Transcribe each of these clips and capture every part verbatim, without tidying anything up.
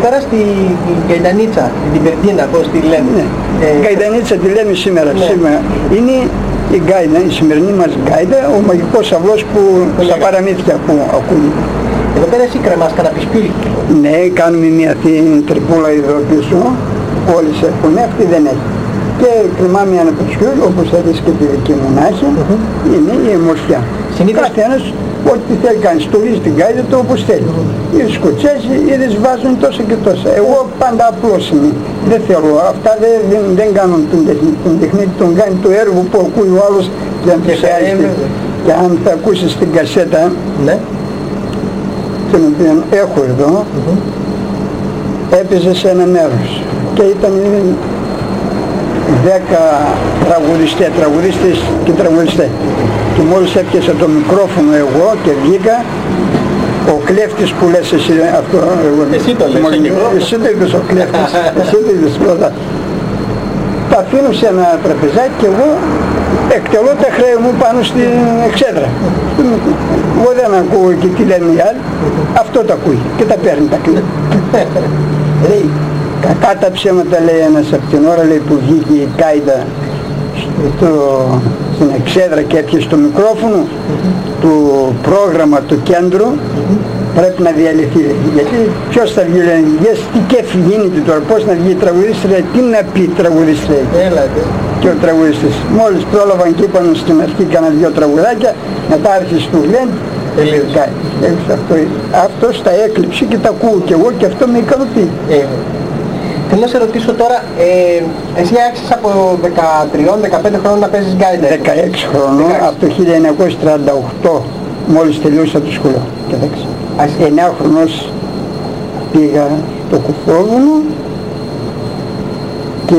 πέρα στη Καϊτανίτσα, την Περτίνα, πώς τη λένε. Ναι. Ε, Καϊτανίτσα τη λέμε σήμερα. Ναι. σήμερα. Είναι η γκάιντα, η σημερινή μας γκάιντα, ο μαγικός αυλός που Πολύ στα ωραία. παραμύθια που ακούγεται. Εδώ πέρα εσύ κρεμάς κανένα πισπίλ. Ναι, κάνουμε μια τρυπούλα εδώ πίσω, όλες έχουν, αυτή δεν έχει. Και κρεμάμε ένα πισπίλ, όπως θα δεις και τη δική μου να έχει, Mm-hmm. είναι η εμορφιά. Συνήθως- Καθένας ό,τι θέλει κάνει, στολίζει την γκάιντα του όπως θέλει. Mm-hmm. Οι σκοτσέζοι είδες βάζουν τόσα και τόσα. Εγώ πάντα απλός είμαι. Δεν θέλω, αυτά δεν, δεν, δεν κάνουν τον τεχνίτη. Τον τεχνίτη τον κάνει το έργο που ακούει ο άλλος και ενθουσιάζεται. ε, βέβαια. Και αν θα ακούσεις την κασέτα, Ναι. την οποία έχω εδώ, Mm-hmm. έπαιζε σε ένα μέρος και ήταν δέκα τραγουδιστές, τραγουδίστες και τραγουδιστές. Και μόλις έπιασα το μικρόφωνο εγώ και βγήκα, ο κλέφτης που λες εσύ αυτό, εγώ, Εσύ το λες, μόλις- ο μικρόφωνος. εσύ το είπες ο κλέφτης, εσύ το είπες πρώτα. Τα αφήνω σε ένα τραπεζάκι και εγώ εκτελώ τα χρέη μου πάνω στην εξέδρα. Εγώ δεν ακούω και τι λένε οι άλλοι, αυτό τα ακούει και τα παίρνει τα κλείνει. Λέει, κακά τα ψέματα λέει ένας από την ώρα λέει, που βγήκε η Κάιντα στο, στην εξέδρα και έπιασε το μικρόφωνο του πρόγραμμα του κέντρου, πρέπει να διαλυθεί. Γιατί ποιος θα βγει, λέει, yes, τι κέφι γίνεται τώρα, πώς να βγει η τραγουδίστρια, τι να πει η τραγουδίστρια. Έλατε. Και ο τραγουδιστής. Μόλις πρόλαβαν και είπαν στην αρχή κάνα δυο τραγουδάκια, μετά άρχισε του λένε, Τελείωσε. αυτό, αυτός τα έκλειψε και τα ακούω και εγώ και αυτό με ικανοποιεί. Ε, θέλω να σε ρωτήσω τώρα, ε, εσύ άρχισες από δεκατρία δεκαπέντε χρόνων να παίζεις γκάιντα. δεκαέξι χρονών, δεκαέξι. από το χίλια εννιακόσια τριάντα οκτώ, μόλις τελείωσα το σχολείο. Κοιτάξτε, εννέα χρονών πήγα στο Κουφόβουνο και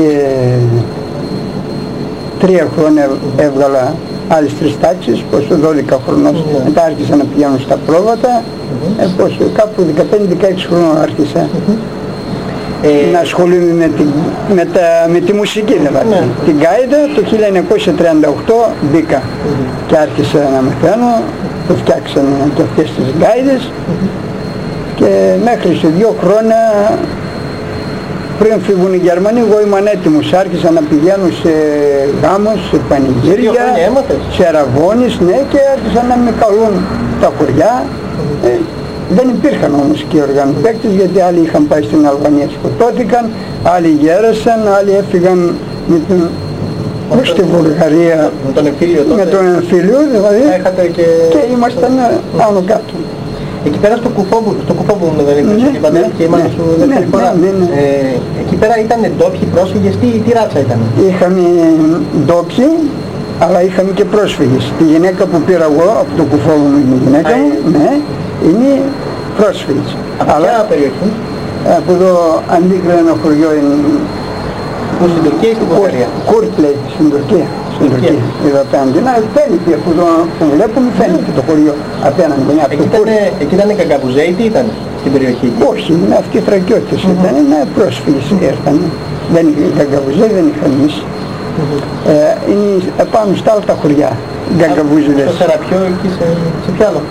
τρία χρόνια έβγαλα άλλες τρεις τάξεις, πόσο δώδεκα χρονών, Ναι. μετά άρχισα να πηγαίνω στα πρόβατα, ε, πόσο, κάπου δεκαπέντε δεκαέξι χρονών άρχισα Ε, να ασχολούμαι με, τη, με, τα, με τη μουσική δηλαδή. Ναι. Την γκάιντα το χίλια εννιακόσια τριάντα οκτώ μπήκα και άρχισα να μαθαίνω, το φτιάξανε και αυτές τις γκάιδες και μέχρι σε δύο χρόνια πριν φύγουν οι Γερμανοί εγώ ήμουν έτοιμος, άρχισα να πηγαίνω σε γάμους, σε δύο πανηγύρια, χρόνια έμαθες. σε αραβώνες, ναι, και άρχισαν να με καλούν τα χωριά. Ε, δεν υπήρχαν όμως και οργανοπαίκτες γιατί άλλοι είχαν πάει στην Αλβανία, σκοτώθηκαν, άλλοι γέρασαν, άλλοι έφυγαν με τον, προς τη Βουλγαρία, Με τον εμφύλιο τότε. με τον εμφύλιο δηλαδή, Έχατε και... και ήμασταν πάνω κάτω. Εκεί πέρα στο Κουφόβουνο, στο Κουφόβουνο δεν είπες, Ναι, εκεί πατέρα, ναι, και ήμασταν ναι, σου ναι, δεύτερη ναι, φορά. ναι, ναι. Ε, εκεί πέρα ήταν ντόπιοι πρόσφυγες, τι, τι ράτσα ήταν. Είχαμε ντόπιοι, αλλά είχαμε και πρόσφυγες. Τη γυναίκα που πήρα εγώ από το Κουφόβουνο, η γυναίκα Α, μου, ε. ναι, είναι πρόσφυγες. Από Αλλά ποια περιοχή, από εδώ αντίκρινε ένα χωριό είναι που στην Τουρκία ή στην Βουλγαρία. Κούρτ λέει, στην Τουρκία. Στην Τουρκία. Τουρκία. Εδώ απέναντι. Να φαίνεται από εδώ που βλέπουμε, φαίνεται το χωριό απέναντι. Είναι από Εκεί το ήταν, Κούρτ. εκεί ήταν Καγκαβουζέοι, τι ήταν στην περιοχή εκεί. Όχι, είναι αυτοί οι θρακιώτες ήταν, είναι πρόσφυγες ήρθαν. Δεν είχαν Γκαγκαβουζέ, δεν είχαν εμείς. Ε, είναι επάνω στα άλλα τα χωριά, Στο Γκαγκαβουζίδες. Σεραπιό, εκεί σε, σε ποιο άλλο.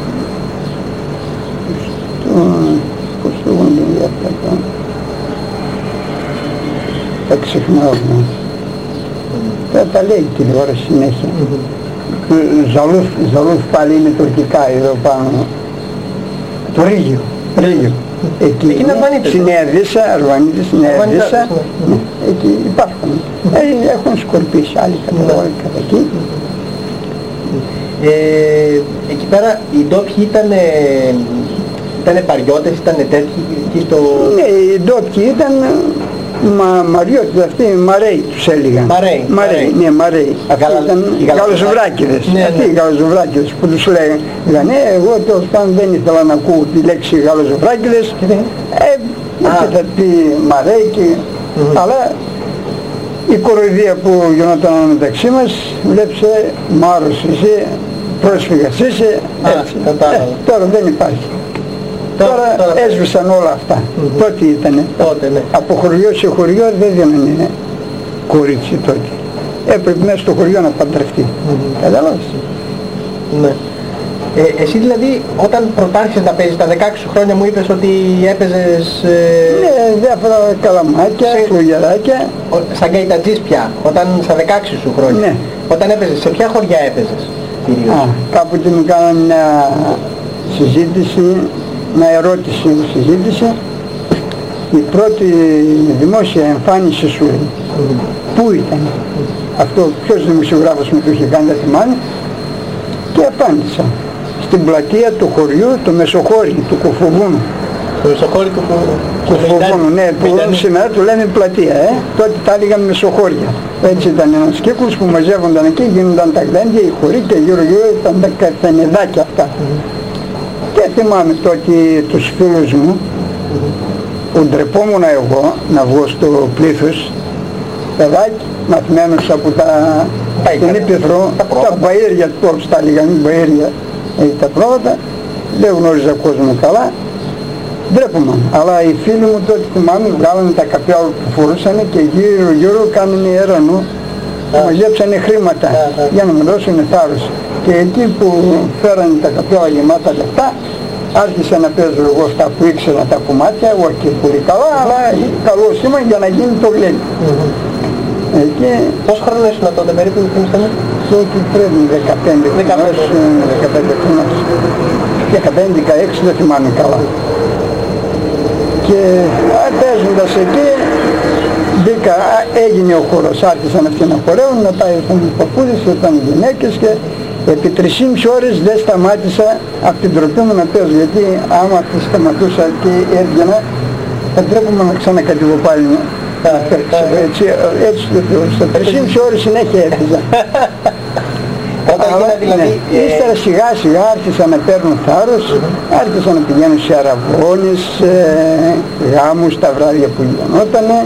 Πώς το γόνται αυτά τα... Τα ξεχνάω. ναι. Θα τα λέει η τηλεόραση συνέχεια. Ζαλούφ, Ζαλούφ πάλι είναι τουρκικά εδώ πάνω. Το Ρίγιο. Ρίγιο. Εκεί Εκεί είναι Αλβανίτες, στη Νέα Δύσα, Αλβανίτες, στη Νέα Αλβανίτες, Δύσα. ναι. Ναι, εκεί υπάρχουν. Ε, έχουν σκορπίσει άλλοι κατά όλα κατά εκεί. Ε, εκεί πέρα οι ντόπιοι ήταν, ήτανε παριώτες, ήτανε τέτοιοι εκεί στο... Ναι, οι ντόπιοι ήταν μα, μαριώτες αυτοί, μαρέοι τους έλεγαν. Μαρέοι, Μαρέοι, μαρέοι. ναι, μαρέοι. Αυτοί Γαλα- ήταν οι γαλαζοβράκηδες. Ναι, Αυτοί ναι. οι γαλαζοβράκηδες που τους λέγανε. Λέγανε, «Ε, εγώ τέλος πάντων δεν ήθελα να ακούω τη λέξη γαλαζοβράκηδες. Ε, Α. και θα πει μαρέοι και... Αλλά η κοροϊδία που γινόταν μεταξύ μας, βλέψε, Μάρος είσαι, πρόσφυγας είσαι, Α, έτσι. κατάλαβα. Ε, τώρα δεν υπάρχει. Τώρα- Τώρα, τώρα- έσβησαν όλα αυτά. Τότε ήτανε. Τότε, ναι. Από χωριό σε χωριό δεν δίνανε κορίτσι τότε. Έπρεπε μέσα στο χωριό να παντρευτεί. Κατάλαβες. Ναι. Ε, εσύ δηλαδή όταν προτάρχισες να παίζεις τα δεκαέξι σου χρόνια μου είπες ότι έπαιζες... Ε, ναι, διάφορα καλαμάκια, σε- φλουγεράκια. ο- σαν καϊτατζής πια, όταν στα δεκαέξι σου χρόνια. Ναι. Όταν έπαιζες, σε ποια χωριά έπαιζες κυρίως? Α, κάποτε μου κάνανε μια συζήτηση, μια ερώτηση συζήτηση. Η πρώτη δημόσια εμφάνιση σου πού ήταν? Αυτό ποιος δημοσιογράφος μου το είχε κάνει, δεν θυμάμαι. Και απάντησα. Στην πλατεία του χωριού, το Μεσοχώρι, του Κουφοβούνου. Το Μεσοχώρι του Κουφοβούνου, ναι, που σήμερα του λένε πλατεία, ε. Τότε τα έλεγαν Μεσοχώρια. Έτσι ήταν ένας κύκλος που μαζεύονταν εκεί, γίνονταν τα γλέντια, οι χωρί και γύρω γύρω ήταν τα καφενεδάκια αυτά. Και θυμάμαι τότε τους φίλους μου, που ντρεπόμουν εγώ να βγω στο πλήθος, παιδάκι, μαθημένος από τα, την Ήπειθρο, τα τα, τα μπαΐρια, πώς τα λέγανε, μπαΐρια, ε, τα πρόβατα, δεν γνώριζα κόσμο καλά, ντρέπομαι. Αλλά οι φίλοι μου τότε θυμάμαι βγάλανε τα καπέλα που φορούσανε και γύρω γύρω κάνανε έρανο, μαζέψανε χρήματα για να μου δώσουν θάρρος. Και εκεί που φέρανε τα καπέλα γεμάτα λεφτά, άρχισα να παίζω εγώ αυτά που ήξερα τα κομμάτια, όχι πολύ καλά, αλλά καλό σήμα για να γίνει το γλέντι. Mm-hmm. Εκεί Πόσο χρόνο ήσουν τότε περίπου, θυμίσαι με? τότε πρέπει δεκαπέντε δεκαπέντε. χρονών, δεκαπέντε χρονών, δεκαπέντε δεκαέξι δεν θυμάμαι καλά. Και α, παίζοντας εκεί μπήκα, α, έγινε ο χορός, άρχισαν αυτοί να χορεύουν, μετά ήρθαν οι παππούδες, ήρθαν οι γυναίκες και επί τρεισήμισι ώρες δεν σταμάτησα από την τροπή μου να παίζω, γιατί άμα τη σταματούσα και έβγαινα θα τρέπομαι να ξανακατηγώ πάλι να παίξω. Έτσι, έτσι στα τρεισήμισι ώρες συνέχεια έπαιζα. Όταν Αλλά, έγινα δηλαδή... ναι, ύστερα σιγά σιγά άρχισα να παίρνω θάρρος, άρχισα να πηγαίνω σε αραβώνες, ε, γάμους, τα βράδια που γινότανε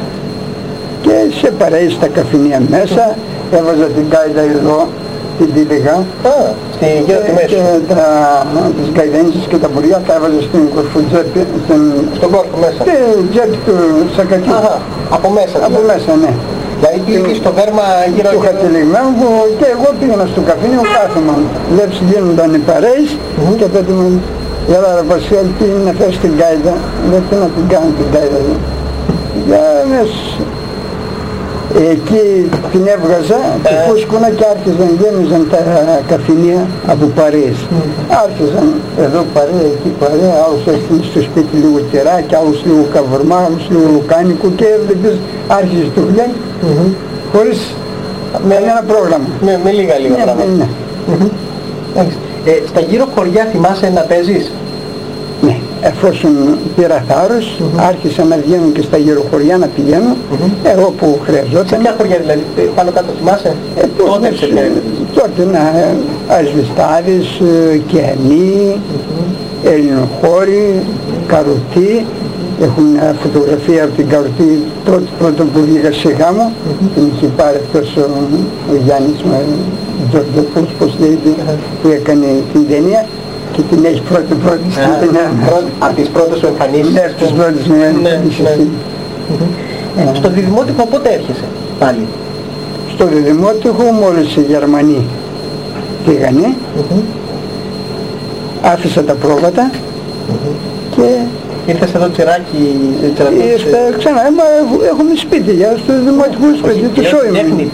και σε παρέες στα καφενεία μέσα, έβαζα την κάιντα εδώ, την τύλιγα στη γύρω τη μέση. και τα, τις γκαϊδένισες και τα μπουριά τα έβαζα στην κορφουτζέπη, στην, Στον κόρφο μέσα. στη τζέπη του σακακιού. Αχα, από μέσα. Από δηλαδή. μέσα, ναι. Δηλαδή πήγες στο δέρμα γύρω Του χατηλιγμένου που και εγώ πήγαινα στο καφενείο κάθομαι. Βλέπεις γίνονταν οι παρέες Mm-hmm. και τότε μου έλα ρε Βασίλη, τι είναι να φέρεις την κάιντα? Δεν τι να την κάνω την κάιντα. Για μες εκεί την έβγαζα, τη φούσκωνα και άρχιζαν, γέμιζαν τα καφενεία από παρέες. Άρχιζαν εδώ παρέα, εκεί παρέα, άλλος έστειλε στο σπίτι λίγο τυράκι, άλλος λίγο καβουρμά, άλλος λίγο λουκάνικο και έβλεπες άρχιζε το γλένι χωρίς με ένα πρόγραμμα. Με, με λίγα λίγα Ναι, πράγματα. ναι, Εντάξει. Ε, στα γύρω χωριά θυμάσαι να παίζεις? ναι. Εφόσον πήρα θάρρος, άρχισα να βγαίνω και στα γυροχωριά να πηγαίνω, εγώ που Σε χρειαζόταν. ποια χωριά δηλαδή, πάνω κάτω θυμάσαι? Ε, Τότε σε ποια? τότε να Ασβεστάδες, Κιανή, Ελληνοχώρη, Καρουτή. Έχουν μια φωτογραφία από την Καρουτή πρώτη πρώτα που βγήκα σε γάμο. Την είχε πάρει αυτός ο, ο Γιάννης Τζορτζοπούλος, πώς λέγεται, που έκανε την ταινία και την έχει πρώτη πρώτη στην ταινία. Από τις πρώτες σου εμφανίσεις. Ναι, από τις πρώτες μου εμφανίσεις. Ε, Στο Διδημότυχο πότε έρχεσαι πάλι? Στο Διδημότυχο μόλις οι Γερμανοί πήγανε, άφησα τα πρόβατα και Ήρθες εδώ τσιράκι, τσιρατούς? ήρθα ξανά, μα έχουμε σπίτι για στο Δημοτικό σπίτι, το σώημα.